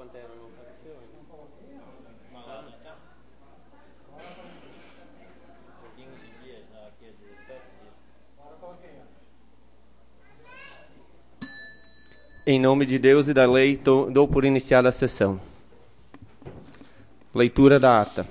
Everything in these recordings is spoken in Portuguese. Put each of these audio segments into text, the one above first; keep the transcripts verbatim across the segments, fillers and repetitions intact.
Pantera não apareceu ainda. Mas lá já está. Um pouquinho de dias, aqui é dezessete dias. Agora coloquei. Em nome de Deus e da lei, dou por iniciada a sessão. Leitura da ata.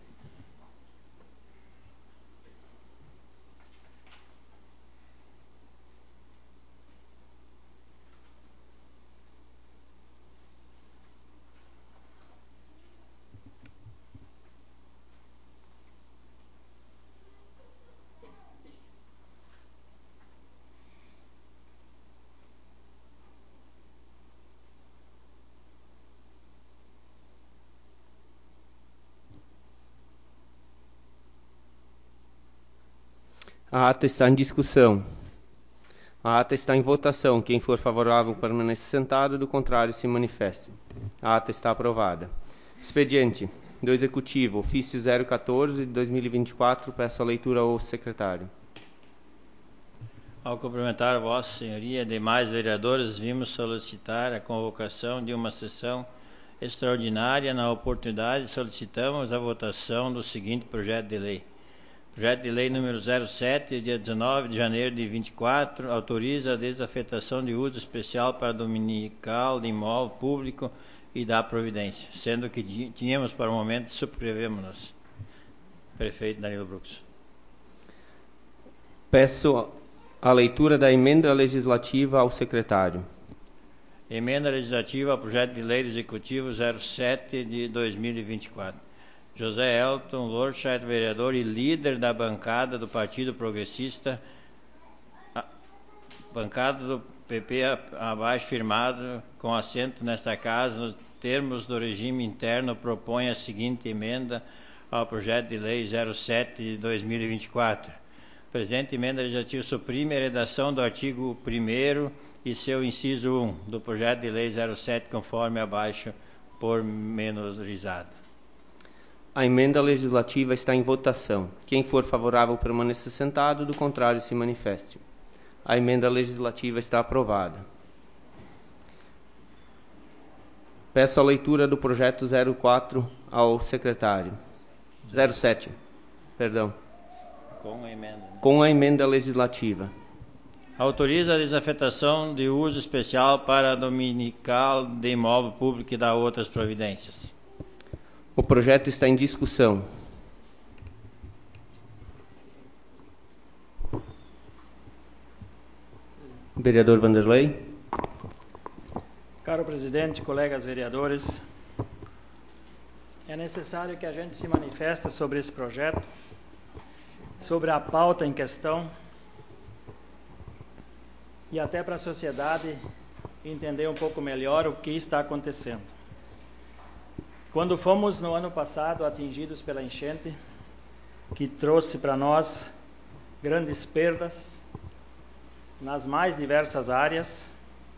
A ata está em discussão. A ata está em votação. Quem for favorável permaneça sentado, do contrário se manifeste. A ata está aprovada. Expediente do Executivo, ofício zero quatorze de dois mil e vinte e quatro, peço a leitura ao secretário. Ao cumprimentar Vossa Senhoria e demais vereadores, vimos solicitar a convocação de uma sessão extraordinária. Na oportunidade, solicitamos a votação do seguinte projeto de lei. Projeto de lei número zero sete, dia dezenove de janeiro de vinte e quatro, autoriza a desafetação de uso especial para dominical de imóvel público e da providência, sendo que tínhamos para o momento, subscrevemos-nos. Prefeito Danilo Brux. Peço a leitura da emenda legislativa ao secretário. Emenda legislativa ao projeto de lei do Executivo zero sete de dois mil e vinte e quatro. José Elton Lorscheit, vereador e líder da bancada do Partido Progressista, bancada do P P abaixo firmado, com assento nesta casa, nos termos do regime interno, propõe a seguinte emenda ao projeto de lei zero sete de dois mil e vinte e quatro. Presente emenda legislativa suprime a redação do artigo primeiro e seu inciso um do projeto de lei zero sete, conforme abaixo pormenorizado. A emenda legislativa está em votação. Quem for favorável permaneça sentado, do contrário se manifeste. A emenda legislativa está aprovada. Peço a leitura do projeto zero quatro ao secretário. zero sete, perdão. Com a emenda. Né? Com a emenda legislativa. Autoriza a desafetação de uso especial para dominical de imóvel público e da outras providências. O projeto está em discussão. Vereador Vanderlei. Caro presidente, colegas vereadores, é necessário que a gente se manifeste sobre esse projeto, sobre a pauta em questão, e até para a sociedade entender um pouco melhor o que está acontecendo. Quando fomos no ano passado atingidos pela enchente, que trouxe para nós grandes perdas nas mais diversas áreas,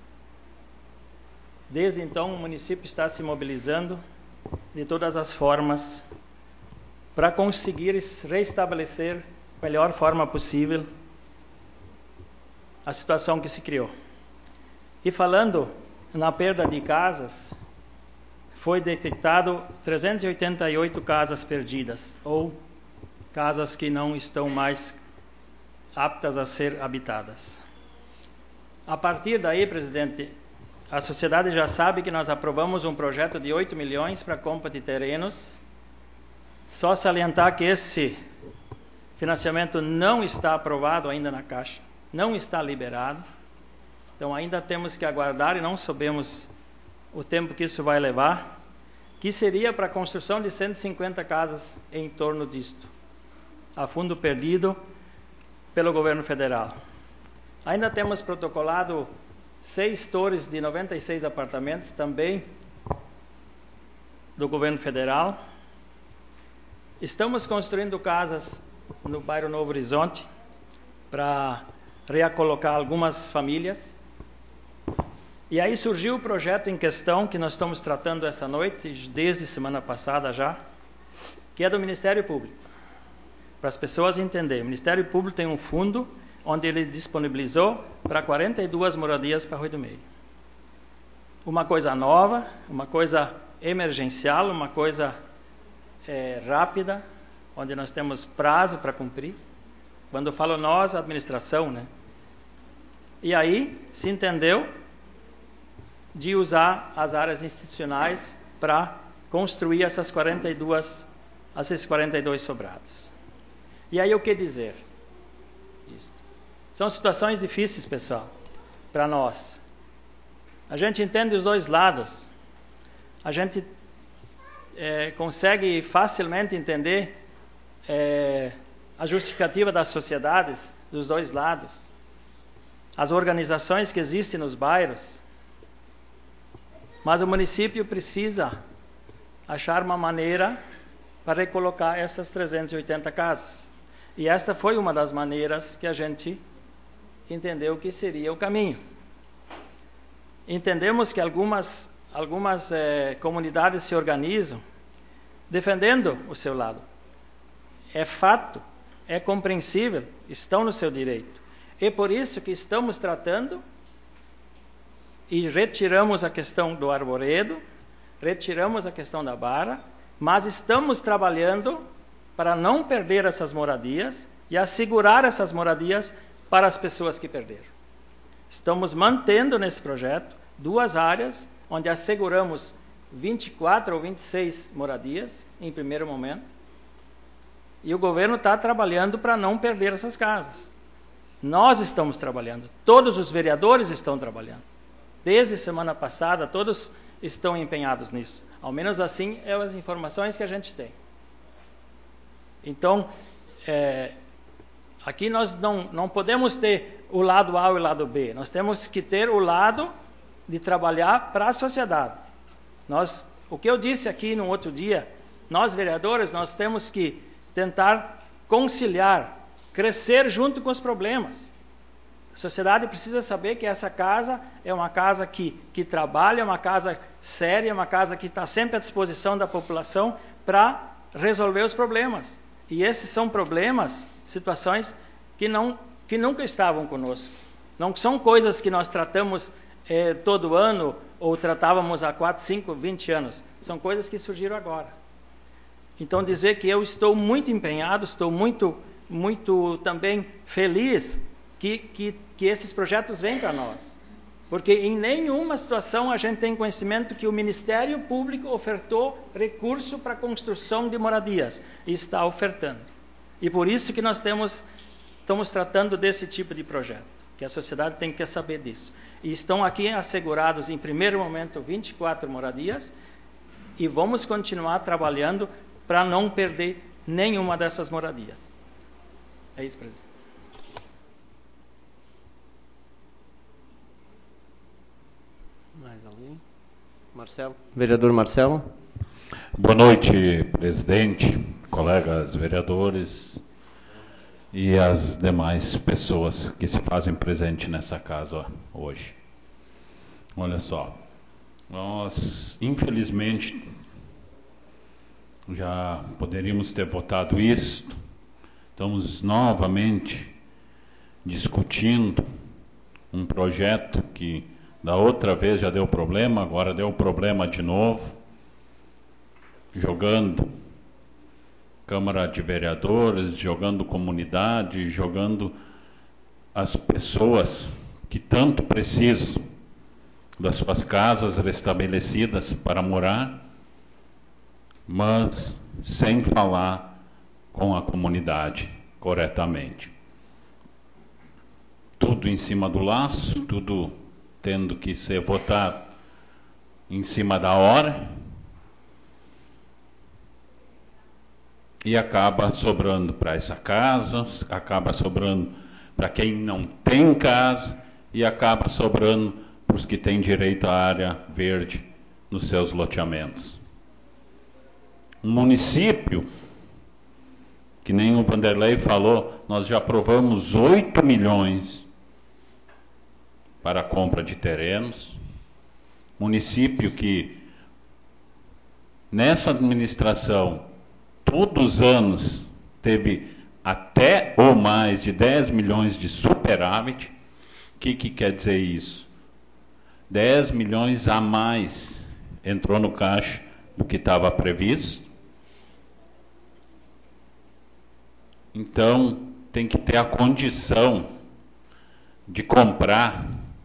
desde então o município está se mobilizando de todas as formas para conseguir restabelecer da melhor forma possível a situação que se criou. E falando na perda de casas, foi detectado trezentas e oitenta e oito casas perdidas, ou casas que não estão mais aptas a ser habitadas. A partir daí, presidente, a sociedade já sabe que nós aprovamos um projeto de oito milhões para compra de terrenos. Só salientar que esse financiamento não está aprovado ainda na Caixa, não está liberado. Então ainda temos que aguardar e não sabemos o tempo que isso vai levar, que seria para a construção de cento e cinquenta casas em torno disto, a fundo perdido pelo governo federal. Ainda temos protocolado seis torres de noventa e seis apartamentos, também do governo federal. Estamos construindo casas no bairro Novo Horizonte para reacolocar algumas famílias. E aí surgiu o projeto em questão que nós estamos tratando essa noite, desde semana passada já, que é do Ministério Público. Para as pessoas entenderem, o Ministério Público tem um fundo onde ele disponibilizou para quarenta e duas moradias para Rui do Meio. uma coisa nova, uma coisa emergencial, uma coisa é, rápida, onde nós temos prazo para cumprir. Quando eu falo nós, a administração, né? E aí se entendeu de usar as áreas institucionais para construir essas quarenta e duas, esses quarenta e dois sobrados. E aí o que dizer? Isso. São situações difíceis, pessoal, para nós. A gente entende os dois lados. A gente é, consegue facilmente entender é, a justificativa das sociedades dos dois lados. As organizações que existem nos bairros. Mas o município precisa achar uma maneira para recolocar essas trezentas e oitenta casas. E esta foi uma das maneiras que a gente entendeu que seria o caminho. Entendemos que algumas, algumas eh, comunidades se organizam defendendo o seu lado. É fato, é compreensível, estão no seu direito. É por isso que estamos tratando e retiramos a questão do arvoredo, retiramos a questão da barra, mas estamos trabalhando para não perder essas moradias e assegurar essas moradias para as pessoas que perderam. Estamos mantendo nesse projeto duas áreas onde asseguramos vinte e quatro ou vinte e seis moradias em primeiro momento, e o governo está trabalhando para não perder essas casas. Nós estamos trabalhando, todos os vereadores estão trabalhando. Desde semana passada, todos estão empenhados nisso. Ao menos assim é as informações que a gente tem. Então, é, aqui nós não, não podemos ter o lado A e o lado B. Nós temos que ter o lado de trabalhar para a sociedade. Nós, o que eu disse aqui no outro dia, nós vereadores, nós temos que tentar conciliar, crescer junto com os problemas. A sociedade precisa saber que essa casa é uma casa que, que trabalha, é uma casa séria, é uma casa que está sempre à disposição da população para resolver os problemas. E esses são problemas, situações que, não, que nunca estavam conosco. Não são coisas que nós tratamos eh, todo ano ou tratávamos há quatro, cinco, vinte anos. São coisas que surgiram agora. Então dizer que eu estou muito empenhado, estou muito, muito também feliz que, que, que esses projetos vêm para nós. Porque em nenhuma situação a gente tem conhecimento que o Ministério Público ofertou recurso para a construção de moradias. E está ofertando. E por isso que nós temos, estamos tratando desse tipo de projeto. Que a sociedade tem que saber disso. E estão aqui assegurados, em primeiro momento, vinte e quatro moradias. E vamos continuar trabalhando para não perder nenhuma dessas moradias. É isso, presidente. Mais alguém? Marcelo. Vereador Marcelo. Boa noite, presidente, colegas vereadores e as demais pessoas que se fazem presente nessa casa hoje. Olha só, nós, infelizmente, já poderíamos ter votado isso. Estamos novamente discutindo um projeto que da outra vez já deu problema, agora deu problema de novo, jogando Câmara de Vereadores, jogando comunidade, jogando as pessoas que tanto precisam das suas casas restabelecidas para morar, mas sem falar com a comunidade corretamente. Tudo em cima do laço, tudo tendo que ser votado em cima da hora, e acaba sobrando para essa casa, acaba sobrando para quem não tem casa, e acaba sobrando para os que têm direito à área verde nos seus loteamentos. Um município, que nem o Vanderlei falou, nós já aprovamos oito milhões para a compra de terrenos. Município que, nessa administração, todos os anos teve até ou mais de dez milhões de superávit. O que, que quer dizer isso? dez milhões a mais entrou no caixa do que estava previsto. Então, tem que ter a condição de comprar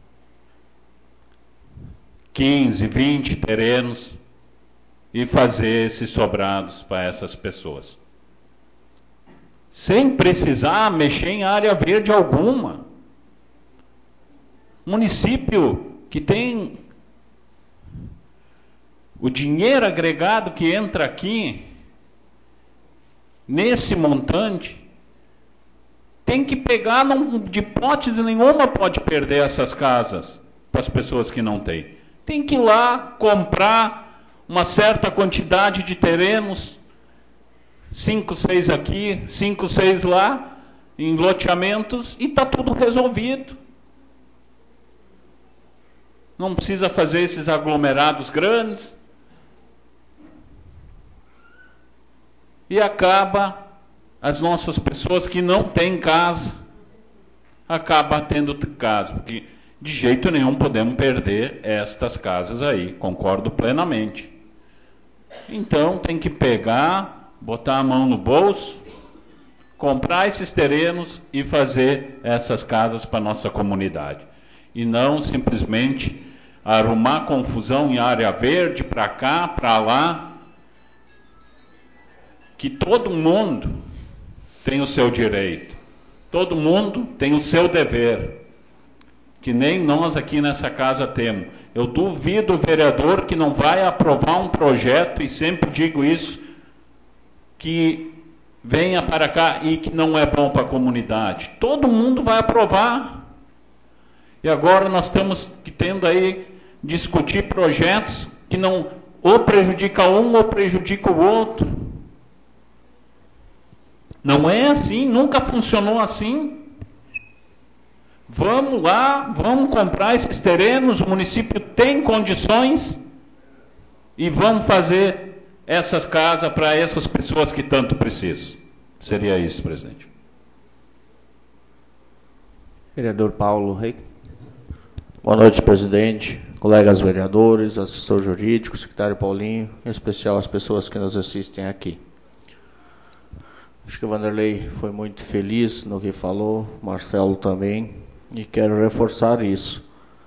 quinze, vinte terrenos e fazer esses sobrados para essas pessoas. Sem precisar mexer em área verde alguma. Município que tem o dinheiro agregado que entra aqui, nesse montante, tem que pegar, não, de hipótese nenhuma pode perder essas casas para as pessoas que não têm. Tem que ir lá comprar uma certa quantidade de terrenos, cinco, seis aqui, cinco, seis lá, em loteamentos, e está tudo resolvido. Não precisa fazer esses aglomerados grandes. E acaba, as nossas pessoas que não têm casa, acaba tendo casa, porque de jeito nenhum podemos perder estas casas aí, concordo plenamente. Então tem que pegar, botar a mão no bolso, comprar esses terrenos e fazer essas casas para a nossa comunidade. E não simplesmente arrumar confusão em área verde, para cá, para lá, que todo mundo tem o seu direito, todo mundo tem o seu dever, que nem nós aqui nessa casa temos. Eu duvido o vereador que não vai aprovar um projeto, e sempre digo isso, que venha para cá e que não é bom para a comunidade. Todo mundo vai aprovar. E agora nós estamos tendo aí discutir projetos que não ou prejudica um ou prejudica o outro. Não é assim, nunca funcionou assim. Vamos lá, vamos comprar esses terrenos, o município tem condições, e vamos fazer essas casas para essas pessoas que tanto precisam. Seria isso, presidente. Vereador Paulo Rei. Boa noite, presidente, colegas vereadores, assessor jurídico, secretário Paulinho, em especial as pessoas que nos assistem aqui. Acho que o Vanderlei foi muito feliz no que falou, Marcelo também, e quero reforçar isso.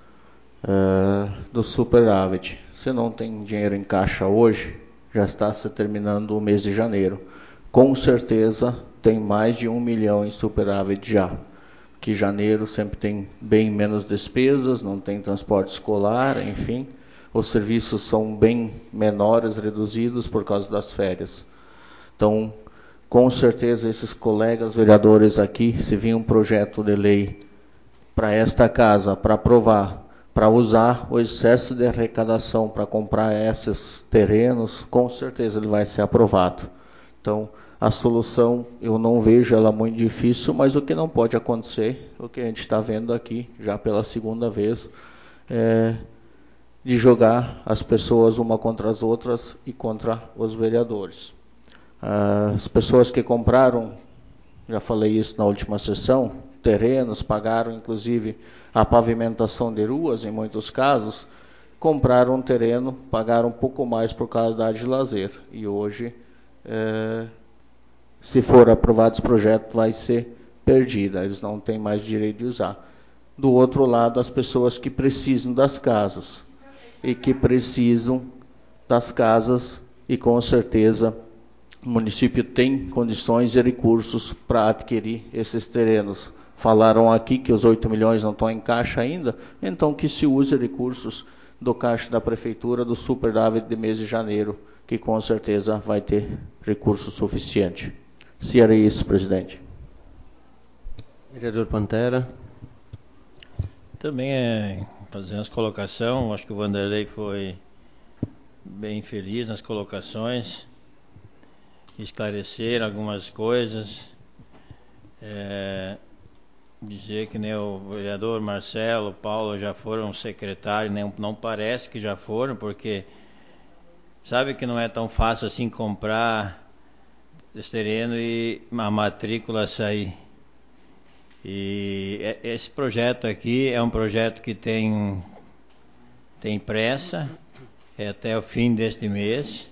Uh, do superávit. Se não tem dinheiro em caixa hoje, já está se terminando o mês de janeiro. Com certeza tem mais de um milhão em superávit já. Que janeiro sempre tem bem menos despesas, não tem transporte escolar, enfim. Os serviços são bem menores, reduzidos por causa das férias. Então, com certeza, esses colegas vereadores aqui, se vir um projeto de lei para esta casa, para aprovar, para usar o excesso de arrecadação para comprar esses terrenos, com certeza ele vai ser aprovado. Então, a solução, eu não vejo ela muito difícil, mas o que não pode acontecer, o que a gente está vendo aqui, já pela segunda vez, é de jogar as pessoas uma contra as outras e contra os vereadores. As pessoas que compraram, já falei isso na última sessão, terrenos, pagaram inclusive a pavimentação de ruas, em muitos casos, compraram um terreno, pagaram um pouco mais por causa da área de lazer. E hoje, é, se for aprovado esse projeto, vai ser perdida, eles não têm mais direito de usar. Do outro lado, as pessoas que precisam das casas, e que precisam das casas, e com certeza o município tem condições e recursos para adquirir esses terrenos. Falaram aqui que os oito milhões não estão em caixa ainda, então que se use recursos do caixa da prefeitura, do superávit de mês de janeiro, que com certeza vai ter recurso suficiente. Se era isso, presidente. Vereador Pantera. Também é fazer as colocações, acho que o Vanderlei foi bem feliz nas colocações, esclarecer algumas coisas, é, dizer que nem o vereador Marcelo, Paulo já foram secretário, nem, não parece que já foram, porque sabe que não é tão fácil assim comprar esse terreno e a matrícula sair. E esse projeto aqui é um projeto que tem tem pressa, é até o fim deste mês.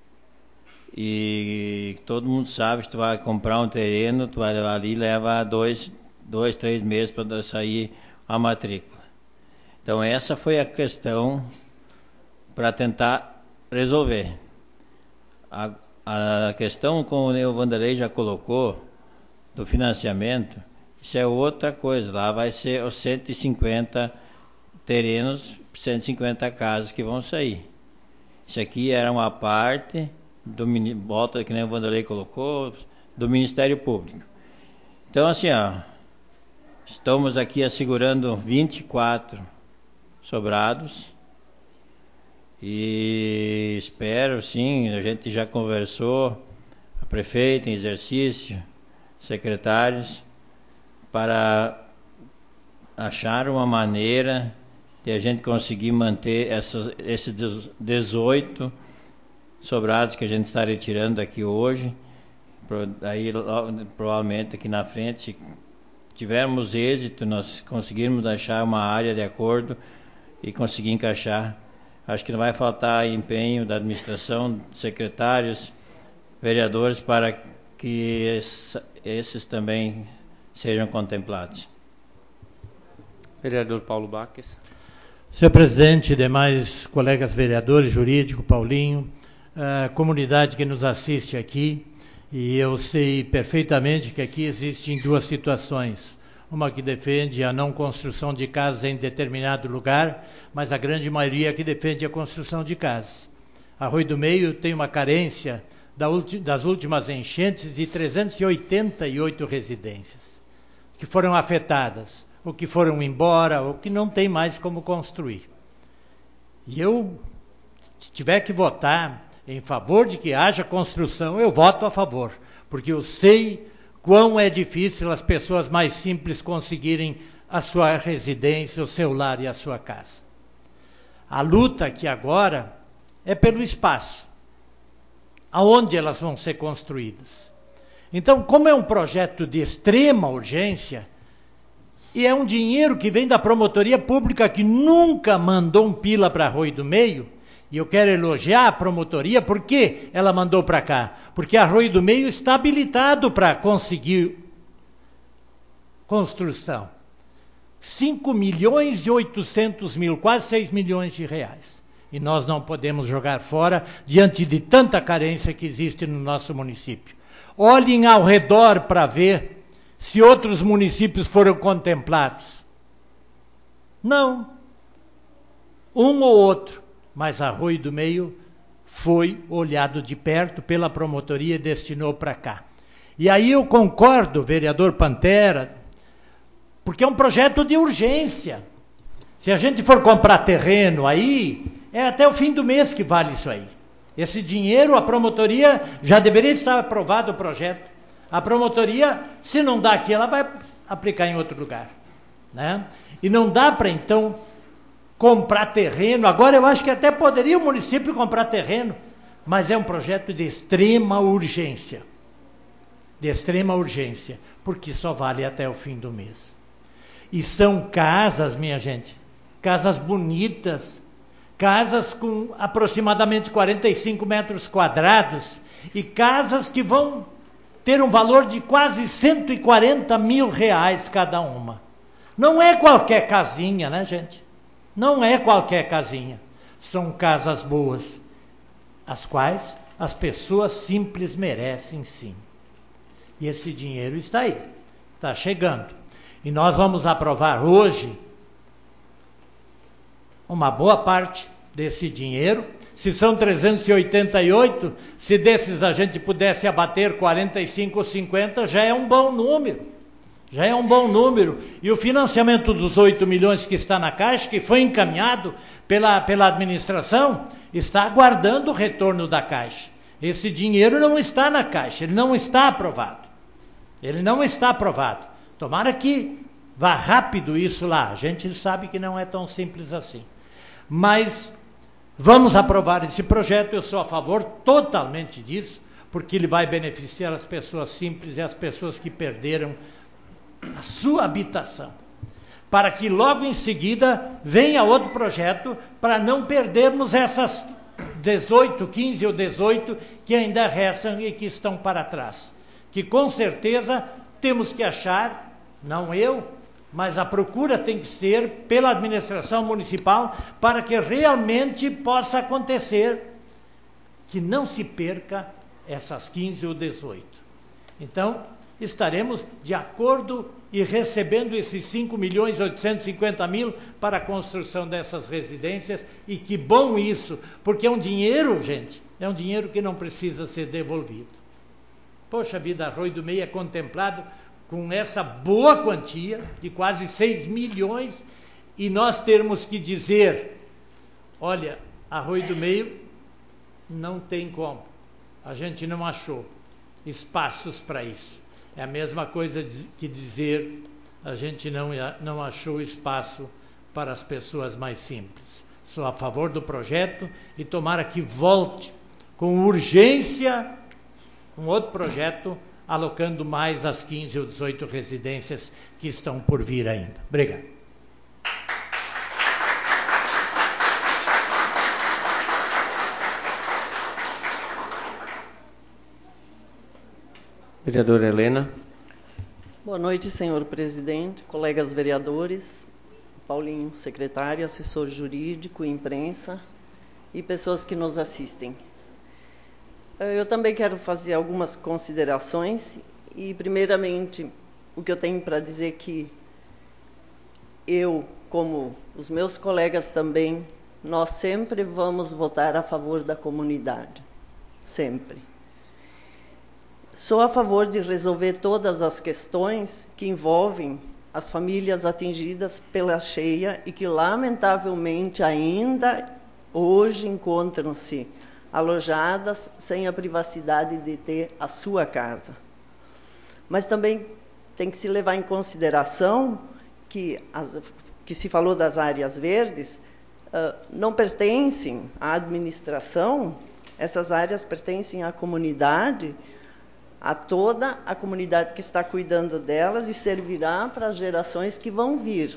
E todo mundo sabe que tu vai comprar um terreno, tu vai levar ali, leva dois, dois, três meses para sair a matrícula. Então essa foi a questão para tentar resolver. A, a questão, como o Vanderlei já colocou, do financiamento, isso é outra coisa. Lá vai ser os cento e cinquenta terrenos, cento e cinquenta casas que vão sair. Isso aqui era uma parte do, volta que nem o Vanderlei colocou, do Ministério Público. Então assim, ó, estamos aqui assegurando vinte e quatro sobrados e espero, sim, a gente já conversou, a prefeita em exercício, secretários, para achar uma maneira de a gente conseguir manter essas, esses dezoito sobrados que a gente está retirando aqui hoje. Aí provavelmente aqui na frente, se tivermos êxito, nós conseguirmos achar uma área de acordo e conseguir encaixar. Acho que não vai faltar empenho da administração, secretários, vereadores, para que esses também sejam contemplados. Vereador Paulo Baques. Senhor presidente, demais colegas vereadores, jurídico, Paulinho, a comunidade que nos assiste aqui, e eu sei perfeitamente que aqui existem duas situações. Uma que defende a não construção de casas em determinado lugar, mas a grande maioria que defende a construção de casas. Arroio do Meio tem uma carência das últimas enchentes de trezentas e oitenta e oito residências que foram afetadas, ou que foram embora, ou que não tem mais como construir. E eu, se tiver que votar em favor de que haja construção, eu voto a favor, porque eu sei quão é difícil as pessoas mais simples conseguirem a sua residência, o seu lar e a sua casa. A luta aqui agora é pelo espaço, aonde elas vão ser construídas. Então, como é um projeto de extrema urgência, e é um dinheiro que vem da promotoria pública, que nunca mandou um pila para Arroio do Meio, e eu quero elogiar a promotoria, por que ela mandou para cá? Porque Arroio do Meio está habilitado para conseguir construção. cinco milhões e oitocentos mil, quase seis milhões de reais. E nós não podemos jogar fora diante de tanta carência que existe no nosso município. Olhem ao redor para ver se outros municípios foram contemplados. Não. Um ou outro. Mas Arroio do Meio foi olhado de perto pela promotoria e destinou para cá. E aí eu concordo, vereador Pantera, porque é um projeto de urgência. Se a gente for comprar terreno aí, é até o fim do mês que vale isso aí. Esse dinheiro, a promotoria, já deveria estar aprovado o projeto. A promotoria, se não dá aqui, ela vai aplicar em outro lugar, né? E não dá para, então, comprar terreno. Agora eu acho que até poderia o município comprar terreno, mas é um projeto de extrema urgência. De extrema urgência, porque só vale até o fim do mês. E são casas, minha gente, casas bonitas, casas com aproximadamente quarenta e cinco metros quadrados, e casas que vão ter um valor de quase cento e quarenta mil reais cada uma. Não é qualquer casinha, né, gente? Não é qualquer casinha. São casas boas, as quais as pessoas simples merecem, sim. E esse dinheiro está aí, está chegando. E nós vamos aprovar hoje uma boa parte desse dinheiro. Se são trezentos e oitenta e oito, se desses a gente pudesse abater quarenta e cinco ou cinquenta, já é um bom número. Já é um bom número. E o financiamento dos oito milhões que está na Caixa, que foi encaminhado pela, pela administração, está aguardando o retorno da Caixa. Esse dinheiro não está na Caixa, ele não está aprovado. Ele não está aprovado. Tomara que vá rápido isso lá. A gente sabe que não é tão simples assim. Mas vamos aprovar esse projeto, eu sou a favor totalmente disso, porque ele vai beneficiar as pessoas simples e as pessoas que perderam a sua habitação. para que logo em seguida venha outro projeto, para não perdermos essas dezoito, quinze ou dezoito que ainda restam e que estão para trás. Que com certeza temos que achar, não eu, mas a procura tem que ser pela administração municipal para que realmente possa acontecer, que não se perca essas quinze ou dezoito. Então, estaremos de acordo e recebendo esses cinco milhões e oitocentos e cinquenta mil para a construção dessas residências, e que bom isso, porque é um dinheiro, gente, é um dinheiro que não precisa ser devolvido. Poxa vida, Arroio do Meio é contemplado com essa boa quantia de quase seis milhões, e nós termos que dizer, olha, Arroio do Meio não tem como, a gente não achou espaços para isso. É a mesma coisa que dizer, a gente não, não achou espaço para as pessoas mais simples. Sou a favor do projeto e tomara que volte com urgência um outro projeto, alocando mais as quinze ou dezoito residências que estão por vir ainda. Obrigado. Vereadora Helena. Boa noite, senhor presidente, colegas vereadores, Paulinho, secretário, assessor jurídico, imprensa e pessoas que nos assistem. Eu também quero fazer algumas considerações e, primeiramente, o que eu tenho para dizer que eu, como os meus colegas também, nós sempre vamos votar a favor da comunidade, sempre. Sou a favor de resolver todas as questões que envolvem as famílias atingidas pela cheia e que, lamentavelmente, ainda hoje encontram-se alojadas sem a privacidade de ter a sua casa. Mas também tem que se levar em consideração que, as, que se falou das áreas verdes, uh, não pertencem à administração, essas áreas pertencem à comunidade, a toda a comunidade que está cuidando delas, e servirá para as gerações que vão vir.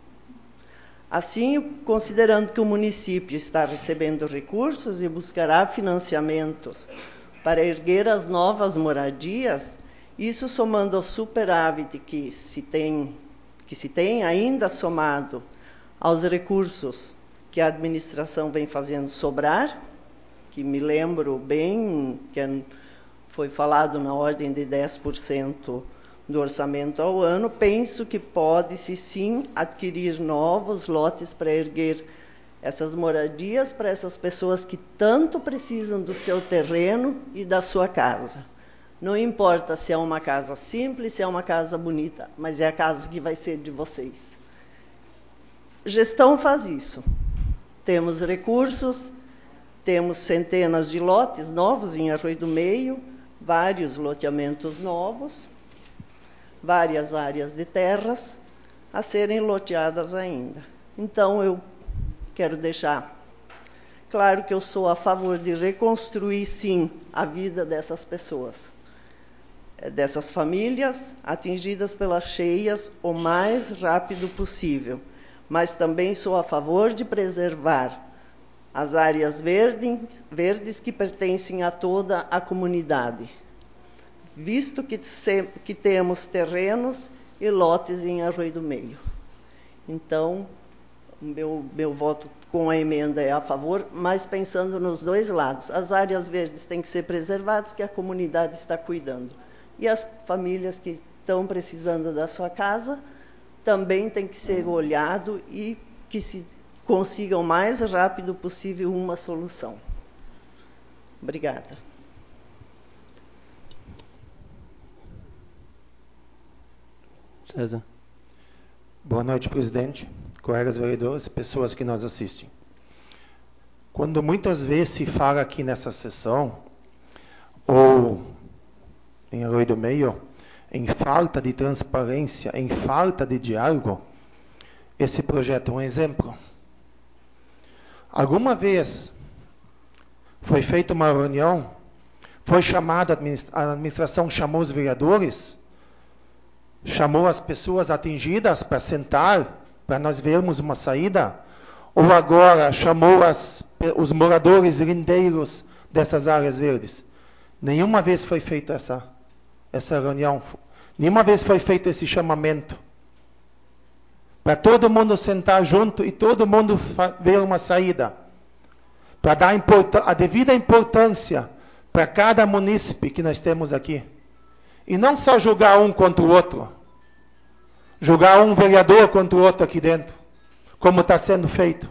Assim, considerando que o município está recebendo recursos e buscará financiamentos para erguer as novas moradias, isso somando ao superávit que se tem, que se tem ainda somado aos recursos que a administração vem fazendo sobrar, que me lembro bem que foi falado na ordem de dez por cento do orçamento ao ano, penso que pode-se sim adquirir novos lotes para erguer essas moradias para essas pessoas que tanto precisam do seu terreno e da sua casa. Não importa se é uma casa simples, se é uma casa bonita, mas é a casa que vai ser de vocês. Gestão faz isso. Temos recursos, temos centenas de lotes novos em Arroio do Meio, vários loteamentos novos, várias áreas de terras a serem loteadas ainda. Então, eu quero deixar claro que eu sou a favor de reconstruir, sim, a vida dessas pessoas, dessas famílias atingidas pelas cheias o mais rápido possível, mas também sou a favor de preservar as áreas verdes, verdes que pertencem a toda a comunidade, visto que, se, que temos terrenos e lotes em Arroio do Meio. Então, o meu, meu voto com a emenda é a favor, mas pensando nos dois lados. As áreas verdes têm que ser preservadas, que a comunidade está cuidando. E as famílias que estão precisando da sua casa também tem que ser olhado e que se consigam o mais rápido possível uma solução. Obrigada. César. Boa noite, presidente, colegas vereadores, pessoas que nos assistem. Quando muitas vezes se fala aqui nessa sessão, ou em Arroio do Meio, em falta de transparência, em falta de diálogo, esse projeto é um exemplo. Alguma vez foi feita uma reunião, foi chamada, a administração chamou os vereadores, chamou as pessoas atingidas para sentar para nós vermos uma saída? Ou agora chamou as, os moradores lindeiros dessas áreas verdes? Nenhuma vez foi feita essa, essa reunião. Nenhuma vez foi feito esse chamamento. Para todo mundo sentar junto e todo mundo ver uma saída. Para dar a devida importância para cada munícipe que nós temos aqui. E não só julgar um contra o outro. Julgar um vereador contra o outro aqui dentro. Como está sendo feito.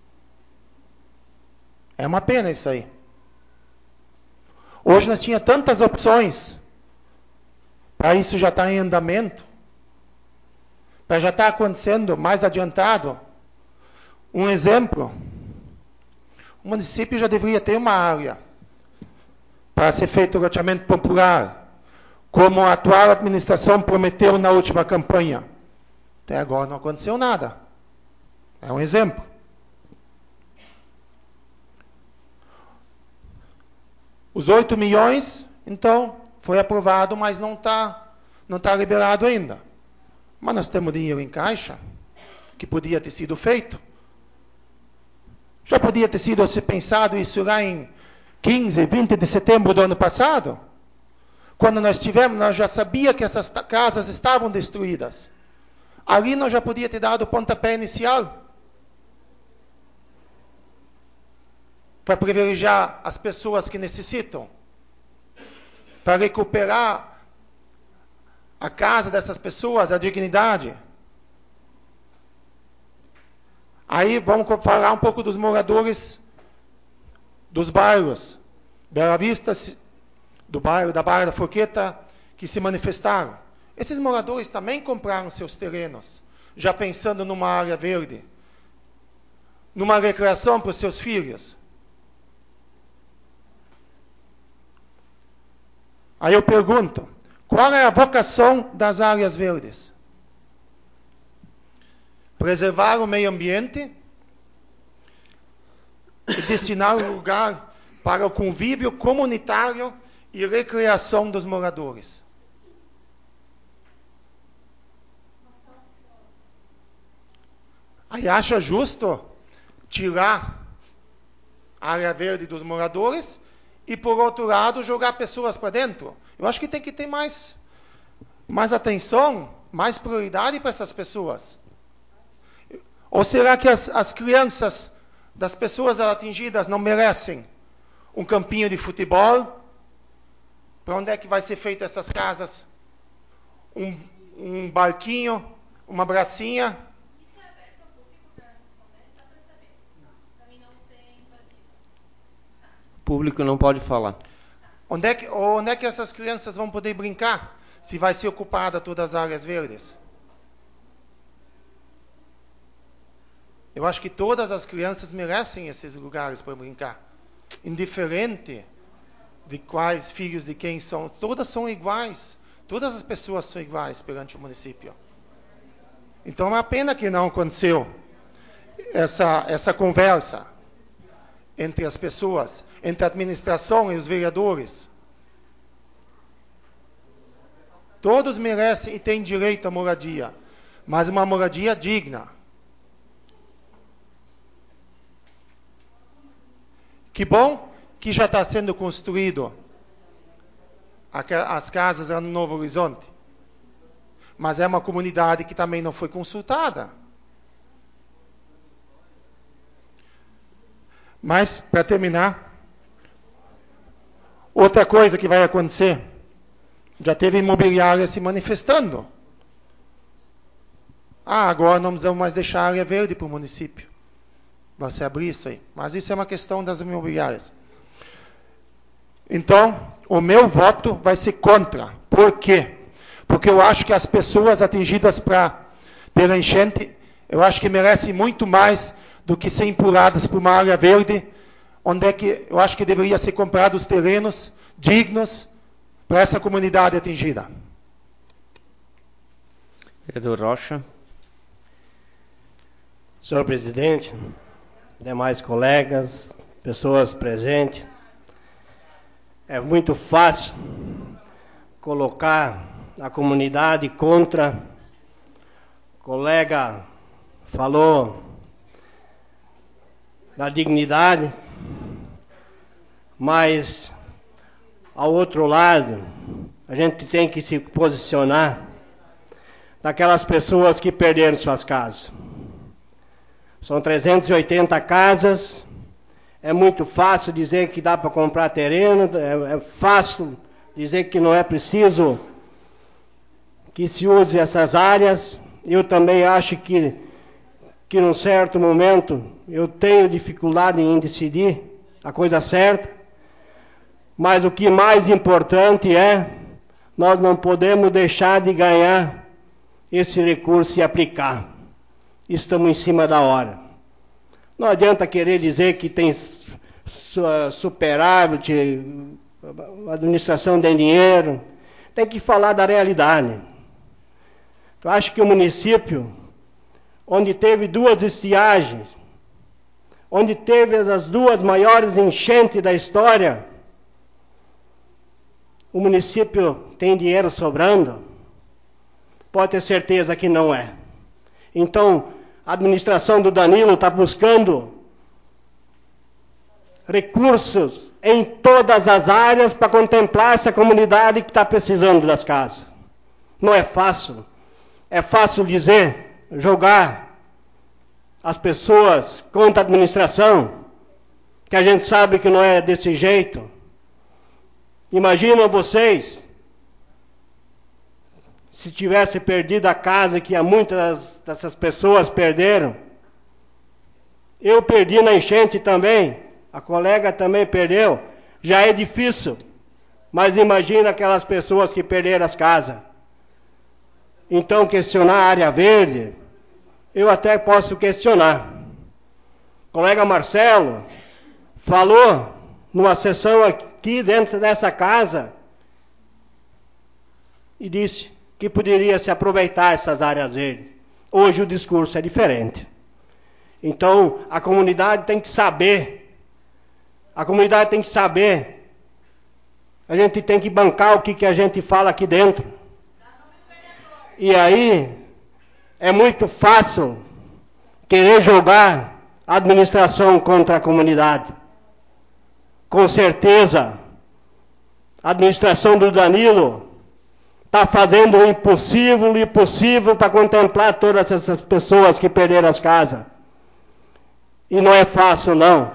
É uma pena isso aí. Hoje nós tínhamos tantas opções. Para isso já está em andamento. Para já estar acontecendo mais adiantado. Um exemplo. O município já deveria ter uma área para ser feito o loteamento popular, como a atual administração prometeu na última campanha. Até agora não aconteceu nada. É um exemplo. Os oito milhões, então, foi aprovado, mas não está não tá liberado ainda. Mas nós temos dinheiro em caixa, que podia ter sido feito. Já podia ter sido pensado isso lá em quinze, vinte de setembro do ano passado? Quando nós tivemos, nós já sabíamos que essas casas estavam destruídas. Ali nós já podíamos ter dado o pontapé inicial. Para privilegiar as pessoas que necessitam. Para recuperar a casa dessas pessoas, a dignidade. Aí vamos falar um pouco dos moradores dos bairros. Bela Vista, do bairro da Barra da Forqueta, que se manifestaram. Esses moradores também compraram seus terrenos, já pensando numa área verde, numa recreação para os seus filhos. Aí eu pergunto, qual é a vocação das áreas verdes? Preservar o meio ambiente e destinar um lugar para o convívio comunitário e recreação dos moradores. Aí acha justo tirar a área verde dos moradores e, por outro lado, jogar pessoas para dentro? Eu acho que tem que ter mais, mais atenção, mais prioridade para essas pessoas. Ou será que as, as crianças das pessoas atingidas não merecem um campinho de futebol? Para onde é que vai ser feito essas casas? Um, um barquinho, uma bracinha? Isso é aberto ao público para responder? Só para saber. Para mim não ser invasivo. O público não pode falar. Onde é que, onde é que essas crianças vão poder brincar? Se vai ser ocupada todas as áreas verdes? Eu acho que todas as crianças merecem esses lugares para brincar. Indiferente de quais filhos de quem são. Todas são iguais. Todas as pessoas são iguais perante o município. Então é uma pena que não aconteceu essa, essa conversa entre as pessoas, entre a administração e os vereadores. Todos merecem e têm direito à moradia, mas uma moradia digna. Que bom que já está sendo construído as casas lá no Novo Horizonte. Mas é uma comunidade que também não foi consultada. Mas, para terminar, outra coisa que vai acontecer, já teve imobiliária se manifestando. Ah, agora não vamos mais deixar a área verde para o município. Vai se abrir isso aí. Mas isso é uma questão das imobiliárias. Então, o meu voto vai ser contra. Por quê? Porque eu acho que as pessoas atingidas pra, pela enchente, eu acho que merecem muito mais do que ser empurradas para uma área verde, onde é que eu acho que deveria ser comprados os terrenos dignos para essa comunidade atingida. Vereador Rocha. Senhor presidente, demais colegas, pessoas presentes, é muito fácil colocar a comunidade contra. O colega falou da dignidade, mas, ao outro lado, a gente tem que se posicionar daquelas pessoas que perderam suas casas. São trezentas e oitenta casas, é muito fácil dizer que dá para comprar terreno, é, é fácil dizer que não é preciso que se use essas áreas. Eu também acho que, que num certo momento, eu tenho dificuldade em decidir a coisa certa, mas o que mais importante é, nós não podemos deixar de ganhar esse recurso e aplicar. Estamos em cima da hora. Não adianta querer dizer que tem superávit, a administração tem dinheiro. Tem que falar da realidade. Eu acho que o município, onde teve duas estiagens, onde teve as duas maiores enchentes da história, o município tem dinheiro sobrando? Pode ter certeza que não é. Então, a administração do Danilo está buscando recursos em todas as áreas para contemplar essa comunidade que está precisando das casas. Não é fácil. É fácil dizer, jogar as pessoas contra a administração, que a gente sabe que não é desse jeito. Imaginam vocês, se tivesse perdido a casa que muitas dessas pessoas perderam. Eu perdi na enchente também, a colega também perdeu. Já é difícil, mas imagina aquelas pessoas que perderam as casas. Então, questionar a área verde, eu até posso questionar. O colega Marcelo falou numa sessão aqui dentro dessa casa e disse que poderia se aproveitar essas áreas verdes. Hoje o discurso é diferente. Então, a comunidade tem que saber, a comunidade tem que saber, a gente tem que bancar o que, que a gente fala aqui dentro. E aí, é muito fácil querer jogar a administração contra a comunidade. Com certeza, a administração do Danilo está fazendo o impossível e o possível para contemplar todas essas pessoas que perderam as casas. E não é fácil, não.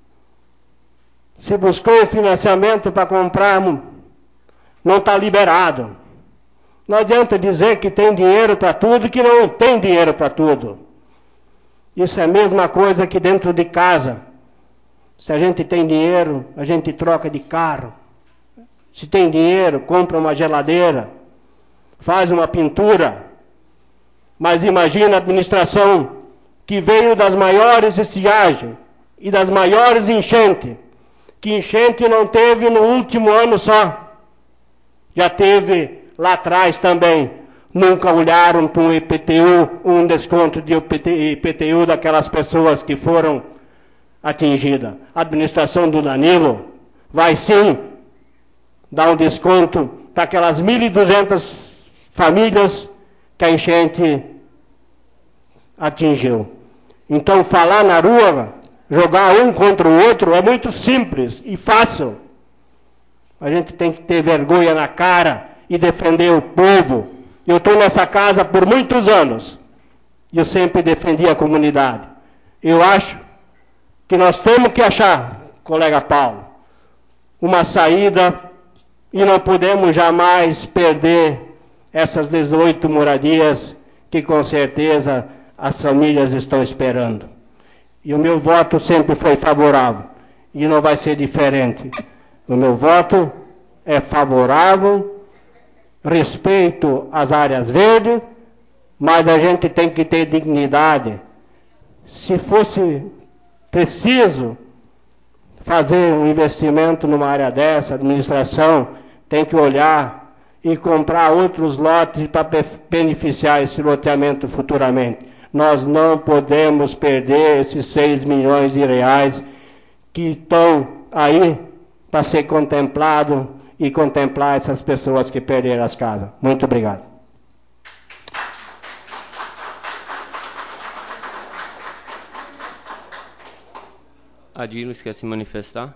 Se buscou financiamento para comprar, não está liberado. Não adianta dizer que tem dinheiro para tudo e que não tem dinheiro para tudo. Isso é a mesma coisa que dentro de casa. Se a gente tem dinheiro, a gente troca de carro. Se tem dinheiro, compra uma geladeira, faz uma pintura. Mas imagina a administração que veio das maiores estiagens e das maiores enchentes. Que enchente não teve no último ano só. Já teve lá atrás também. Nunca olharam para um I P T U, um desconto de I P T U daquelas pessoas que foram atingidas. A administração do Danilo vai sim dar um desconto para aquelas mil e duzentas famílias que a enchente atingiu. Então, falar na rua, jogar um contra o outro, é muito simples e fácil. A gente tem que ter vergonha na cara e defender o povo. Eu estou nessa casa por muitos anos e eu sempre defendi a comunidade. Eu acho que nós temos que achar, colega Paulo, uma saída e não podemos jamais perder essas dezoito moradias que com certeza as famílias estão esperando. E o meu voto sempre foi favorável e não vai ser diferente. O meu voto é favorável. Respeito às áreas verdes, mas a gente tem que ter dignidade. Se fosse preciso fazer um investimento numa área dessa, a administração tem que olhar e comprar outros lotes para beneficiar esse loteamento futuramente. Nós não podemos perder esses seis milhões de reais que estão aí para ser contemplado e contemplar essas pessoas que perderam as casas. Muito obrigado. Adílis quer se manifestar?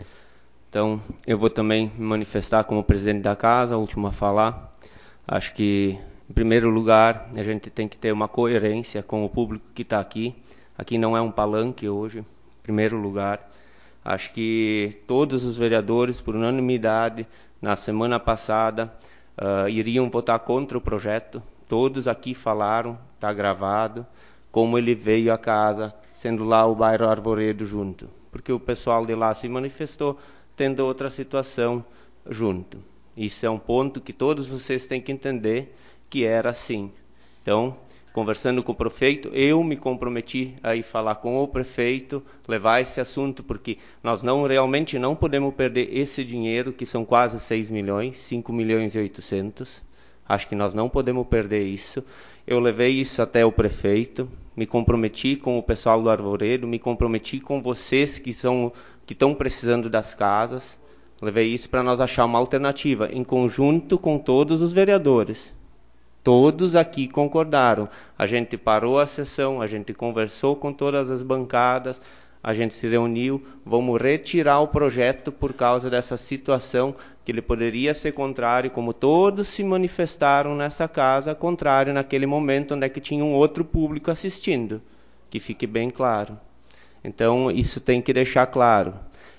Então, eu vou também me manifestar como presidente da casa, o último a falar. Acho que, em primeiro lugar, a gente tem que ter uma coerência com o público que está aqui. Aqui não é um palanque hoje, em primeiro lugar. Acho que todos os vereadores, por unanimidade, na semana passada, uh, iriam votar contra o projeto. Todos aqui falaram, está gravado, como ele veio à casa, sendo lá o bairro Arvoredo junto. Porque o pessoal de lá se manifestou, tendo outra situação junto. Isso é um ponto que todos vocês têm que entender que era assim. Então, conversando com o prefeito, eu me comprometi a ir falar com o prefeito, levar esse assunto, porque nós não realmente não podemos perder esse dinheiro, que são quase seis milhões, cinco milhões e oitocentos. Acho que nós não podemos perder isso. Eu levei isso até o prefeito, me comprometi com o pessoal do Arvoredo, me comprometi com vocês que são que estão precisando das casas. Levei isso para nós achar uma alternativa, em conjunto com todos os vereadores. Todos aqui concordaram. A gente parou a sessão, a gente conversou com todas as bancadas, a gente se reuniu, vamos retirar o projeto por causa dessa situação, que ele poderia ser contrário, como todos se manifestaram nessa casa, contrário naquele momento onde é que tinha um outro público assistindo, que fique bem claro. Então, isso tem que deixar claro.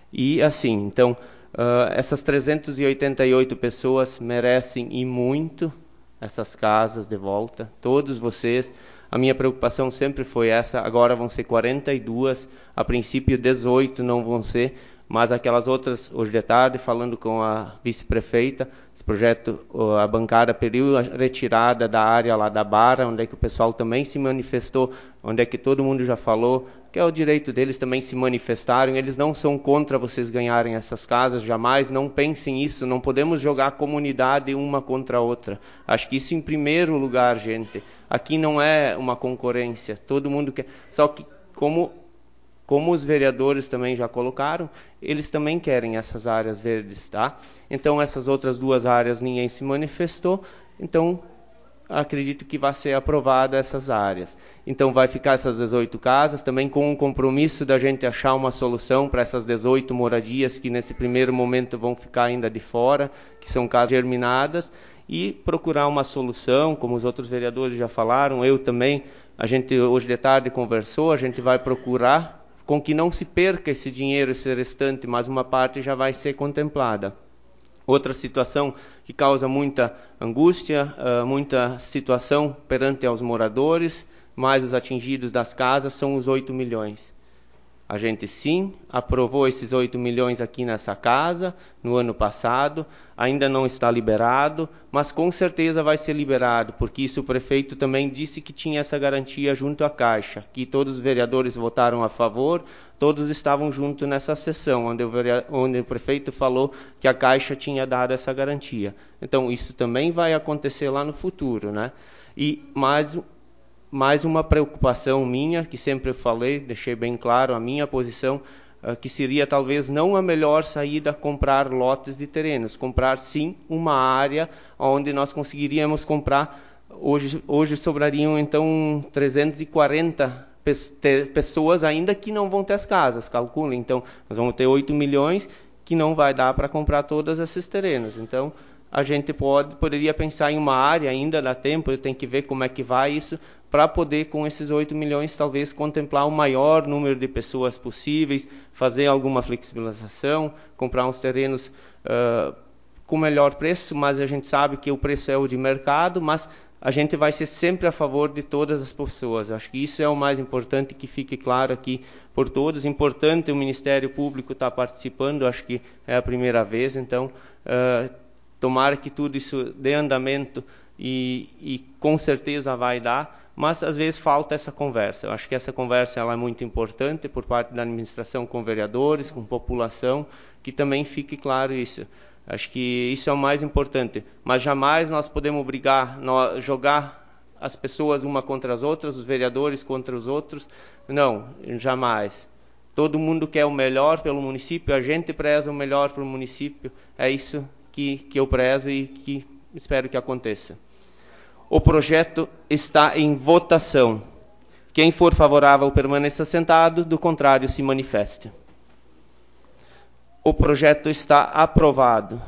E assim, então, uh, essas trezentas e oitenta e oito pessoas merecem e muito essas casas de volta, todos vocês. A minha preocupação sempre foi essa, agora vão ser quarenta e duas, a princípio dezoito não vão ser, mas aquelas outras, hoje de tarde, falando com a vice-prefeita, esse projeto, a bancada pediu a retirada da área lá da Barra, onde é que o pessoal também se manifestou, onde é que todo mundo já falou, que é o direito deles também se manifestarem, eles não são contra vocês ganharem essas casas, jamais, não pensem isso, não podemos jogar a comunidade uma contra a outra. Acho que isso em primeiro lugar, gente. Aqui não é uma concorrência, todo mundo quer, só que como... Como os vereadores também já colocaram, eles também querem essas áreas verdes, tá? Então, essas outras duas áreas ninguém se manifestou, então acredito que vai ser aprovada essas áreas. Então, vai ficar essas dezoito casas, também com um compromisso da gente achar uma solução para essas dezoito moradias que nesse primeiro momento vão ficar ainda de fora, que são casas germinadas, e procurar uma solução, como os outros vereadores já falaram, eu também, a gente hoje de tarde conversou, a gente vai procurar com que não se perca esse dinheiro, esse restante, mas uma parte já vai ser contemplada. Outra situação que causa muita angústia, uh, muita situação perante aos moradores, mais os atingidos das casas, são os oito milhões. A gente sim aprovou esses oito milhões aqui nessa casa no ano passado, ainda não está liberado, mas com certeza vai ser liberado, porque isso o prefeito também disse que tinha essa garantia junto à Caixa, que todos os vereadores votaram a favor, todos estavam junto nessa sessão, onde o, vereador, onde o prefeito falou que a Caixa tinha dado essa garantia. Então isso também vai acontecer lá no futuro, né? E mais Mais uma preocupação minha, que sempre eu falei, deixei bem claro a minha posição, uh, que seria talvez não a melhor saída comprar lotes de terrenos, comprar sim uma área onde nós conseguiríamos comprar, hoje, hoje sobrariam então trezentas e quarenta pessoas ainda que não vão ter as casas, calculem, então nós vamos ter oito milhões que não vai dar para comprar todos esses terrenos, então a gente pode, poderia pensar em uma área, ainda dá tempo, tem que ver como é que vai isso, para poder, com esses oito milhões, talvez contemplar o maior número de pessoas possíveis, fazer alguma flexibilização, comprar uns terrenos uh, com melhor preço, mas a gente sabe que o preço é o de mercado, mas a gente vai ser sempre a favor de todas as pessoas. Acho que isso é o mais importante, que fique claro aqui por todos. Importante o Ministério Público estar participando, acho que é a primeira vez, então... Uh, Tomara que tudo isso dê andamento e, e com certeza vai dar, mas às vezes falta essa conversa. Eu acho que essa conversa ela é muito importante por parte da administração com vereadores, com população, que também fique claro isso. Acho que isso é o mais importante, mas jamais nós podemos brigar, nós, jogar as pessoas uma contra as outras, os vereadores contra os outros. Não, jamais. Todo mundo quer o melhor pelo município, a gente preza o melhor para o município, é isso Que, que eu prezo e que espero que aconteça. O projeto está em votação. Quem for favorável permaneça sentado, do contrário se manifeste. O projeto está aprovado.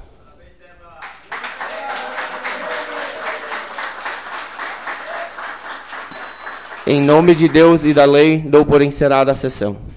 Em nome de Deus e da lei, dou por encerrada a sessão.